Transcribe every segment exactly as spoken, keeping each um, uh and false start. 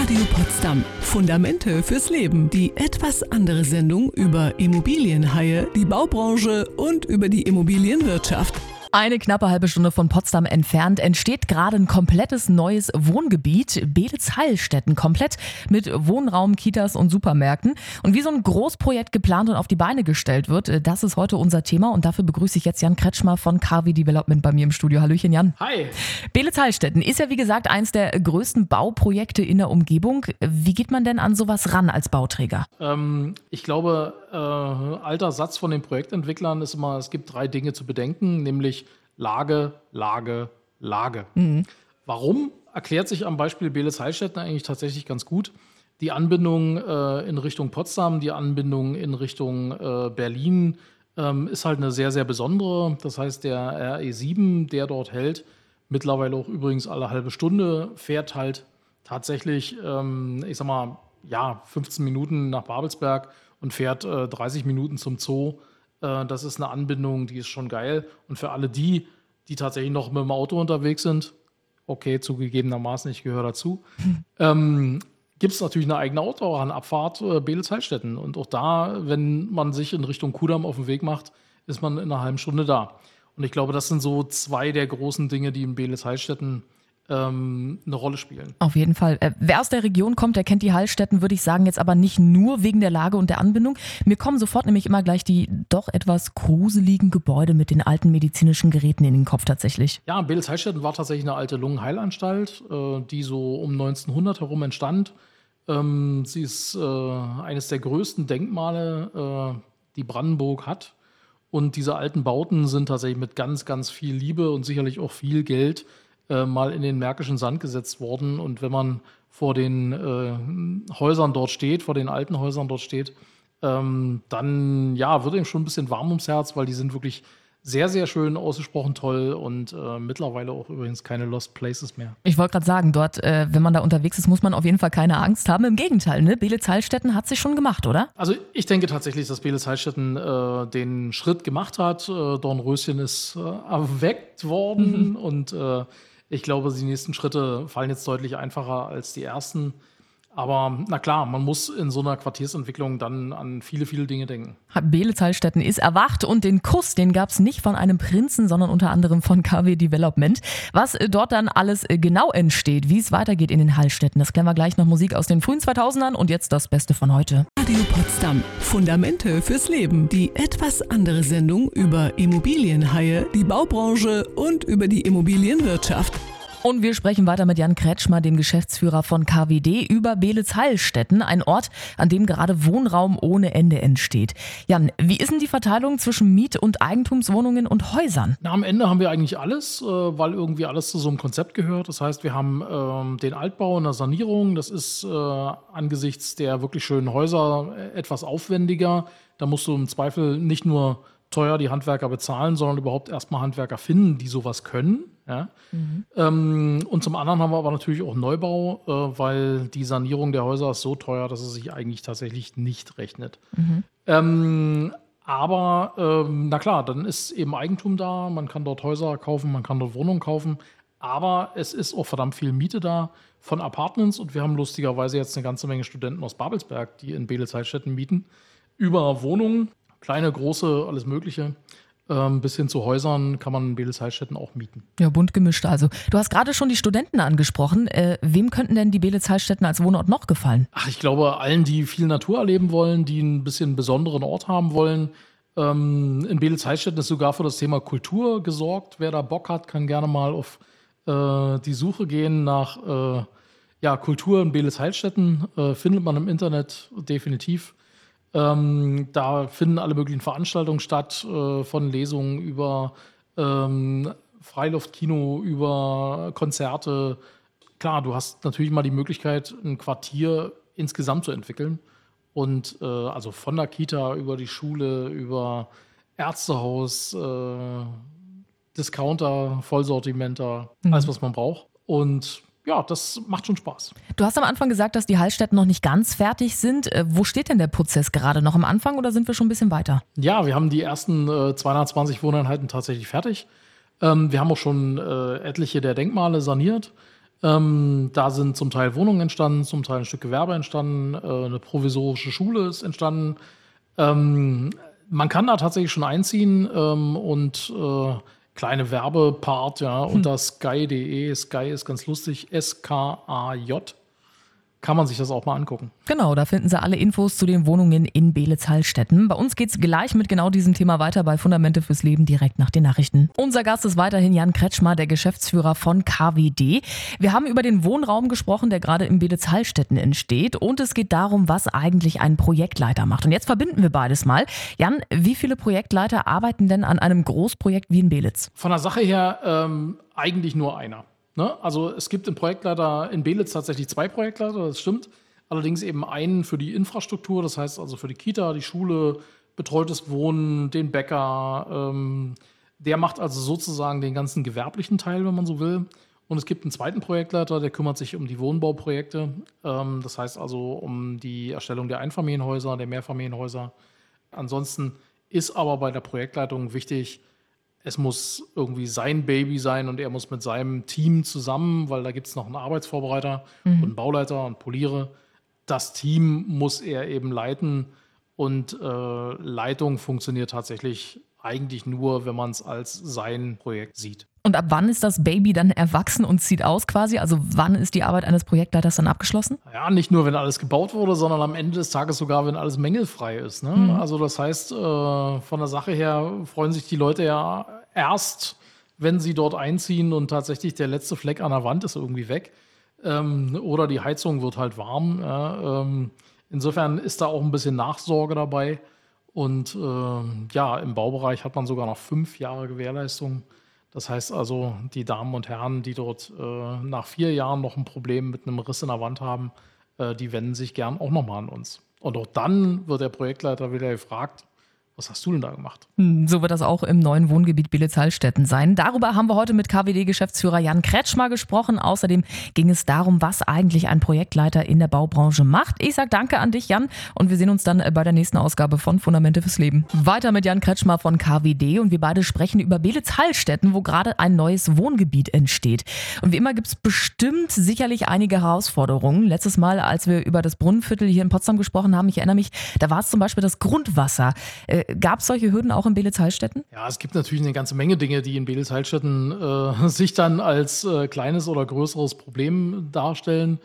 Radio Potsdam. Fundamente fürs Leben. Die etwas andere Sendung über Immobilienhaie, die Baubranche und über die Immobilienwirtschaft. Eine knappe halbe Stunde von Potsdam entfernt entsteht gerade ein komplettes neues Wohngebiet, Beelitz-Heilstätten, komplett mit Wohnraum, Kitas und Supermärkten. Und wie so ein Großprojekt geplant und auf die Beine gestellt wird, das ist heute unser Thema. Und dafür begrüße ich jetzt Jan Kretschmer von K W Development bei mir im Studio. Hallöchen, Jan. Hi. Beelitz-Heilstätten ist ja wie gesagt eins der größten Bauprojekte in der Umgebung. Wie geht man denn an sowas ran als Bauträger? Ähm, ich glaube, äh, alter Satz von den Projektentwicklern ist immer, es gibt drei Dinge zu bedenken, nämlich Lage, Lage, Lage. Mhm. Warum? Erklärt sich am Beispiel Beelitz-Heilstätten eigentlich tatsächlich ganz gut. Die Anbindung äh, in Richtung Potsdam, die Anbindung in Richtung äh, Berlin ähm, ist halt eine sehr, sehr besondere. Das heißt, der R E sieben, der dort hält, mittlerweile auch übrigens alle halbe Stunde, fährt halt tatsächlich, ähm, ich sag mal, ja, fünfzehn Minuten nach Babelsberg und fährt äh, dreißig Minuten zum Zoo. Das ist eine Anbindung, die ist schon geil. Und für alle die, die tatsächlich noch mit dem Auto unterwegs sind, okay, zugegebenermaßen, ich gehöre dazu, ähm, gibt es natürlich eine eigene Autobahnabfahrt äh, Beelitz-Heilstätten. Und auch da, wenn man sich in Richtung Kudamm auf den Weg macht, ist man in einer halben Stunde da. Und ich glaube, das sind so zwei der großen Dinge, die in Beelitz-Heilstätten ähm, eine Rolle spielen. Auf jeden Fall. Äh, wer aus der Region kommt, der kennt die Heilstätten, würde ich sagen, jetzt aber nicht nur wegen der Lage und der Anbindung. Mir kommen sofort nämlich immer gleich die doch etwas gruseligen Gebäude mit den alten medizinischen Geräten in den Kopf tatsächlich. Ja, Beelitz-Heilstätten war tatsächlich eine alte Lungenheilanstalt, äh, die so um neunzehnhundert herum entstand. Ähm, sie ist äh, eines der größten Denkmale, äh, die Brandenburg hat. Und diese alten Bauten sind tatsächlich mit ganz, ganz viel Liebe und sicherlich auch viel Geld mal in den märkischen Sand gesetzt worden. Und wenn man vor den äh, Häusern dort steht, vor den alten Häusern dort steht, ähm, dann ja, wird ihm schon ein bisschen warm ums Herz, weil die sind wirklich sehr, sehr schön, ausgesprochen toll und äh, mittlerweile auch übrigens keine Lost Places mehr. Ich wollte gerade sagen, dort, äh, wenn man da unterwegs ist, muss man auf jeden Fall keine Angst haben. Im Gegenteil, ne? Beelitz-Heilstätten hat sich schon gemacht, oder? Also ich denke tatsächlich, dass Beelitz-Heilstätten äh, den Schritt gemacht hat. Äh, Dornröschen ist äh, erweckt worden mhm. und äh, ich glaube, die nächsten Schritte fallen jetzt deutlich einfacher als die ersten. Aber na klar, man muss in so einer Quartiersentwicklung dann an viele, viele Dinge denken. Beelitz-Heilstätten ist erwacht und den Kuss, den gab es nicht von einem Prinzen, sondern unter anderem von K W Development. Was dort dann alles genau entsteht, wie es weitergeht in den Heilstätten, das klären wir gleich nach Musik aus den frühen zweitausendern und jetzt das Beste von heute. Radio Potsdam. Fundamente fürs Leben. Die etwas andere Sendung über Immobilienhaie, die Baubranche und über die Immobilienwirtschaft. Und wir sprechen weiter mit Jan Kretschmer, dem Geschäftsführer von K W D, über Beelitz-Heilstätten, ein Ort, an dem gerade Wohnraum ohne Ende entsteht. Jan, wie ist denn die Verteilung zwischen Miet- und Eigentumswohnungen und Häusern? Na, am Ende haben wir eigentlich alles, weil irgendwie alles zu so einem Konzept gehört. Das heißt, wir haben ähm, den Altbau und eine Sanierung. Das ist äh, angesichts der wirklich schönen Häuser etwas aufwendiger. Da musst du im Zweifel nicht nur teuer die Handwerker bezahlen, sondern überhaupt erstmal Handwerker finden, die sowas können. Ja? Mhm. Ähm, und zum anderen haben wir aber natürlich auch Neubau, äh, weil die Sanierung der Häuser ist so teuer, dass es sich eigentlich tatsächlich nicht rechnet. Mhm. Ähm, aber ähm, na klar, dann ist eben Eigentum da, man kann dort Häuser kaufen, man kann dort Wohnungen kaufen, aber es ist auch verdammt viel Miete da von Apartments und wir haben lustigerweise jetzt eine ganze Menge Studenten aus Babelsberg, die in Beelitz-Heilstätten mieten, über Wohnungen. Kleine, große, alles Mögliche. Ähm, bis hin zu Häusern kann man in Beelitz-Heilstätten auch mieten. Ja, bunt gemischt also. Du hast gerade schon die Studenten angesprochen. Äh, wem könnten denn die Beelitz-Heilstätten als Wohnort noch gefallen? Ach, ich glaube, allen, die viel Natur erleben wollen, die ein bisschen einen besonderen Ort haben wollen. Ähm, in Beelitz-Heilstätten ist sogar für das Thema Kultur gesorgt. Wer da Bock hat, kann gerne mal auf äh, die Suche gehen nach äh, ja, Kultur in Beelitz-Heilstätten. Äh, findet man im Internet definitiv. Ähm, da finden alle möglichen Veranstaltungen statt, äh, von Lesungen über ähm, Freiluftkino, über Konzerte. Klar, du hast natürlich mal die Möglichkeit, ein Quartier insgesamt zu entwickeln. Und äh, also von der Kita über die Schule, über Ärztehaus, äh, Discounter, Vollsortimenter, mhm. alles, was man braucht. Und ja, das macht schon Spaß. Du hast am Anfang gesagt, dass die Heilstätten noch nicht ganz fertig sind. Wo steht denn der Prozess gerade? Noch am Anfang oder sind wir schon ein bisschen weiter? Ja, wir haben die ersten äh, zweihundertzwanzig Wohneinheiten tatsächlich fertig. Ähm, wir haben auch schon äh, etliche der Denkmale saniert. Ähm, da sind zum Teil Wohnungen entstanden, zum Teil ein Stück Gewerbe entstanden, äh, eine provisorische Schule ist entstanden. Ähm, man kann da tatsächlich schon einziehen ähm, und äh, kleine Werbepart, ja, unter sky punkt de. Sky ist ganz lustig, S K A J. Kann man sich das auch mal angucken. Genau, da finden Sie alle Infos zu den Wohnungen in Beelitz-Hallstetten. Bei uns geht's gleich mit genau diesem Thema weiter bei Fundamente fürs Leben direkt nach den Nachrichten. Unser Gast ist weiterhin Jan Kretschmer, der Geschäftsführer von K W D. Wir haben über den Wohnraum gesprochen, der gerade in Beelitz-Hallstetten entsteht, und es geht darum, was eigentlich ein Projektleiter macht. Und jetzt verbinden wir beides mal. Jan, wie viele Projektleiter arbeiten denn an einem Großprojekt wie in Beelitz? Von der Sache her ähm, eigentlich nur einer. Ne? Also es gibt im Projektleiter in Beelitz tatsächlich zwei Projektleiter, das stimmt. Allerdings eben einen für die Infrastruktur, das heißt also für die Kita, die Schule, betreutes Wohnen, den Bäcker. Ähm, der macht also sozusagen den ganzen gewerblichen Teil, wenn man so will. Und es gibt einen zweiten Projektleiter, der kümmert sich um die Wohnbauprojekte. Ähm, das heißt also um die Erstellung der Einfamilienhäuser, der Mehrfamilienhäuser. Ansonsten ist aber bei der Projektleitung wichtig, es muss irgendwie sein Baby sein und er muss mit seinem Team zusammen, weil da gibt es noch einen Arbeitsvorbereiter mhm. und einen Bauleiter und Poliere. Das Team muss er eben leiten und äh, Leitung funktioniert tatsächlich eigentlich nur, wenn man es als sein Projekt sieht. Und ab wann ist das Baby dann erwachsen und zieht aus quasi? Also wann ist die Arbeit eines Projektleiters dann abgeschlossen? Ja, nicht nur, wenn alles gebaut wurde, sondern am Ende des Tages sogar, wenn alles mängelfrei ist. Ne? Mhm. Also das heißt, äh, von der Sache her freuen sich die Leute ja erst, wenn sie dort einziehen und tatsächlich der letzte Fleck an der Wand ist irgendwie weg. Ähm, oder die Heizung wird halt warm. Ja? Ähm, insofern ist da auch ein bisschen Nachsorge dabei. Und äh, ja, im Baubereich hat man sogar noch fünf Jahre Gewährleistung. Das heißt also, die Damen und Herren, die dort äh, nach vier Jahren noch ein Problem mit einem Riss in der Wand haben, äh, die wenden sich gern auch nochmal an uns. Und auch dann wird der Projektleiter wieder gefragt, was hast du denn da gemacht? So wird das auch im neuen Wohngebiet Beelitz-Hallstetten sein. Darüber haben wir heute mit K W D-Geschäftsführer Jan Kretschmer gesprochen. Außerdem ging es darum, was eigentlich ein Projektleiter in der Baubranche macht. Ich sage danke an dich, Jan, und wir sehen uns dann bei der nächsten Ausgabe von Fundamente fürs Leben. Weiter mit Jan Kretschmer von K W D, und wir beide sprechen über Beelitz-Hallstetten, wo gerade ein neues Wohngebiet entsteht. Und wie immer gibt es bestimmt sicherlich einige Herausforderungen. Letztes Mal, als wir über das Brunnenviertel hier in Potsdam gesprochen haben, ich erinnere mich, da war es zum Beispiel das Grundwasser. Äh, Gab es solche Hürden auch in Beelitz-Hallstetten? Ja, es gibt natürlich eine ganze Menge Dinge, die in Beelitz-Hallstetten äh, sich dann als äh, kleines oder größeres Problem darstellen.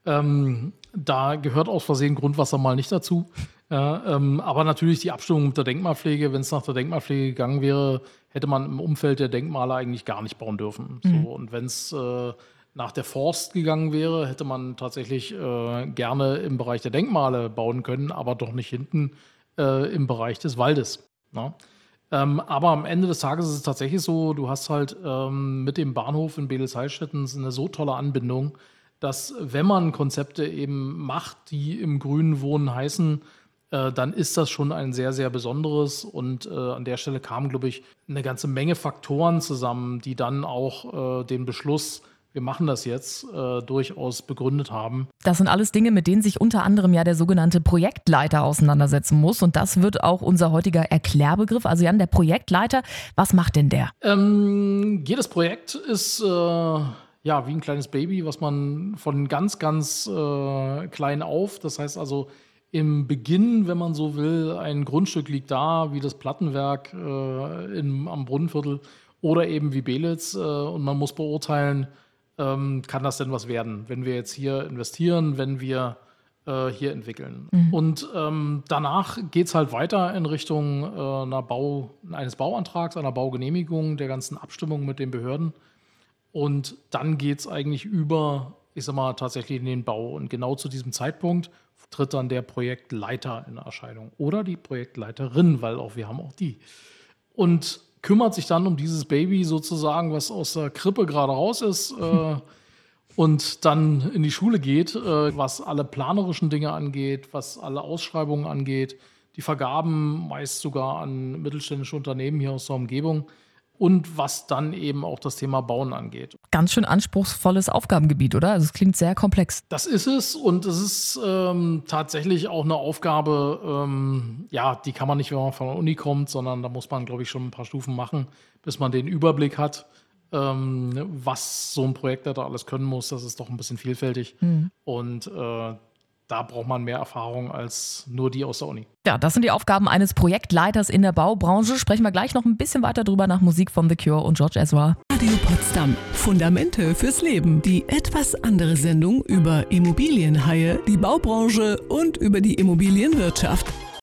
Ähm, da gehört aus Versehen Grundwasser mal nicht dazu. Ja, ähm, aber natürlich die Abstimmung mit der Denkmalpflege. Wenn es nach der Denkmalpflege gegangen wäre, hätte man im Umfeld der Denkmale eigentlich gar nicht bauen dürfen. Mhm. So, und wenn es äh, nach der Forst gegangen wäre, hätte man tatsächlich äh, gerne im Bereich der Denkmale bauen können, aber doch nicht hinten Äh, im Bereich des Waldes. Ne? Ähm, aber am Ende des Tages ist es tatsächlich so, du hast halt ähm, mit dem Bahnhof in Beelitz-Hallstetten eine so tolle Anbindung, dass wenn man Konzepte eben macht, die im grünen Wohnen heißen, äh, dann ist das schon ein sehr, sehr besonderes. Und äh, an der Stelle kamen, glaube ich, eine ganze Menge Faktoren zusammen, die dann auch äh, den Beschluss, wir machen das jetzt, äh, durchaus begründet haben. Das sind alles Dinge, mit denen sich unter anderem ja der sogenannte Projektleiter auseinandersetzen muss. Und das wird auch unser heutiger Erklärbegriff. Also Jan, der Projektleiter, was macht denn der? Ähm, jedes Projekt ist äh, ja wie ein kleines Baby, was man von ganz, ganz äh, klein auf, das heißt also im Beginn, wenn man so will, ein Grundstück liegt da, wie das Plattenwerk äh, in, am Brunnenviertel oder eben wie Beelitz, äh, und man muss beurteilen, Ähm, kann das denn was werden, wenn wir jetzt hier investieren, wenn wir äh, hier entwickeln. Mhm. Und ähm, danach geht es halt weiter in Richtung äh, einer Bau, eines Bauantrags, einer Baugenehmigung, der ganzen Abstimmung mit den Behörden. Und dann geht es eigentlich über, ich sag mal, tatsächlich in den Bau. Und genau zu diesem Zeitpunkt tritt dann der Projektleiter in Erscheinung oder die Projektleiterin, weil auch wir haben auch die. Und kümmert sich dann um dieses Baby sozusagen, was aus der Krippe gerade raus ist äh, und dann in die Schule geht, äh, was alle planerischen Dinge angeht, was alle Ausschreibungen angeht, die Vergaben meist sogar an mittelständische Unternehmen hier aus der Umgebung und was dann eben auch das Thema Bauen angeht. Ganz schön anspruchsvolles Aufgabengebiet, oder? Also es klingt sehr komplex. Das ist es, und es ist ähm, tatsächlich auch eine Aufgabe, ähm, ja, die kann man nicht, wenn man von der Uni kommt, sondern da muss man, glaube ich, schon ein paar Stufen machen, bis man den Überblick hat. ähm, was so ein Projektleiter alles können muss. Das ist doch ein bisschen vielfältig. Mhm. Und äh, da braucht man mehr Erfahrung als nur die aus der Uni. Ja, das sind die Aufgaben eines Projektleiters in der Baubranche. Sprechen wir gleich noch ein bisschen weiter drüber nach Musik von The Cure und George Ezra. Radio Potsdam. Fundamente fürs Leben. Die etwas andere Sendung über Immobilienhaie, die Baubranche und über die Immobilienwirtschaft.